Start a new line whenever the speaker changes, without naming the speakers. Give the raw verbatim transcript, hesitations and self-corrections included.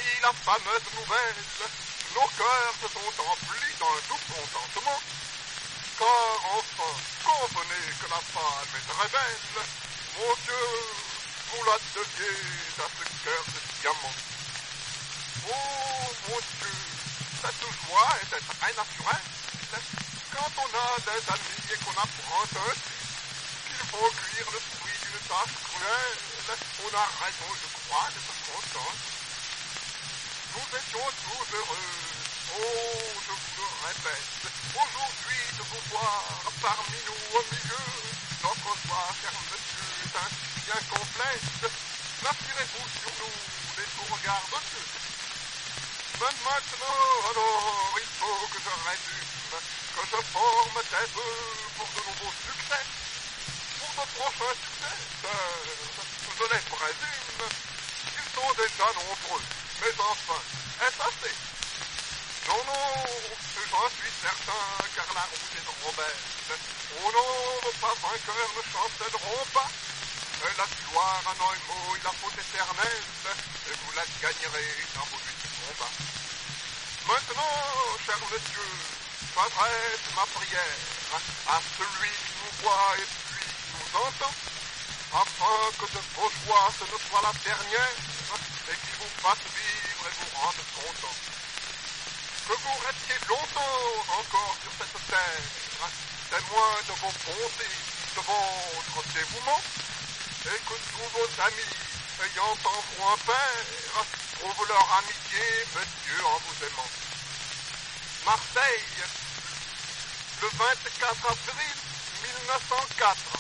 appris la fameuse nouvelle, nos cœurs se sont emplis d'un doux contentement. Car enfin, convenez que la femme est très belle. Mon Dieu, vous la deviez à ce cœur de diamant. Oh mon Dieu, cette joie est très naturelle. Quand on a des amis et qu'on apprend ainsi qu'il faut cuire le fruit d'une tâche cruelle, on a raison, je crois, d'être content. Nous étions tous heureux. Oh, je vous le répète, aujourd'hui de vous voir parmi nous au milieu, notre joie, cher monsieur, est ainsi bien complète. N'attirez-vous sur nous les beaux regards de Dieu. Mais maintenant, alors, il faut que je résume, que je forme des vœux pour de nouveaux succès. Pour de prochains succès, je les présume. Ils sont déjà nombreux, mais enfin, est-ce assez? Non, non, j'en suis certain, car la route est trop belle. Oh non, pas vainqueur ne chancelleront pas. Et la gloire en un mot et la faute éternelle, et vous la gagnerez dans vos luttes du combat. Maintenant, cher monsieur, j'adresse ma prière à celui qui nous voit et celui qui nous entend, afin que de vos joies ce ne soit la dernière, et qu'il vous fasse vivre et vous rende content. Que vous restiez longtemps encore sur cette terre, témoin de vos bontés, de votre dévouement, et que tous vos amis, ayant en vous un père, trouvent leur amitié, monsieur, en vous aimant. Marseille, le vingt-quatre avril mille neuf cent quatre.